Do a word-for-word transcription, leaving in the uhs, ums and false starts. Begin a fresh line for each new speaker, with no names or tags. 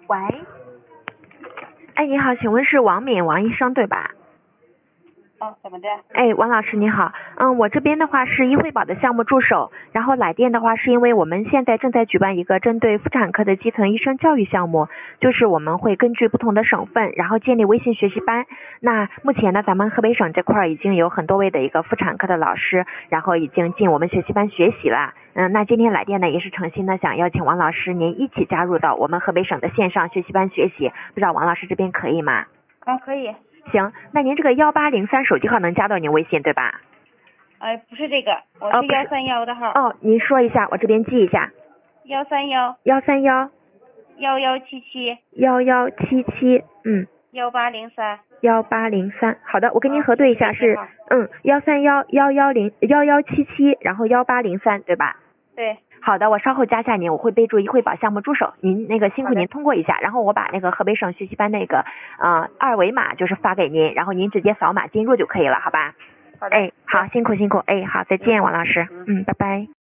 喂，哎，你好，请问是王敏王医生对吧？
哦，怎么的？
哎，王老师你好，嗯，我这边的话是医惠宝的项目助手，然后来电的话是因为我们现在正在举办一个针对妇产科的基层医生教育项目，就是我们会根据不同的省份，然后建立微信学习班。那目前呢，咱们河北省这块已经有很多位的一个妇产科的老师，然后已经进我们学习班学习了。嗯，那今天来电呢也是诚心的想邀请王老师您一起加入到我们河北省的线上学习班学习，不知道王老师这边可以吗？
啊，可以。
行，那您这个幺八零三手机号能加到您微信对吧？
呃，不是这个，我
哦不是
是幺三幺的号。
哦，您说一下，我这边记一下。
幺三幺
幺三幺
幺幺七七
幺幺七七，嗯，
幺八零三。
幺八零三。好的，我跟您
啊
核对一下是
这个号
嗯幺三幺幺幺零幺幺七七，然后幺八零三对吧？
对。
好的，我稍后加下您，我会备注医惠宝项目助手，您那个辛苦
好的
您通过一下，然后我把那个河北省学习班那个呃二维码就是发给您，然后您直接扫码进入就可以了，好吧？
好的。
哎，好，辛苦辛苦，哎，好，再见，
嗯
王老师，
嗯
嗯，拜拜。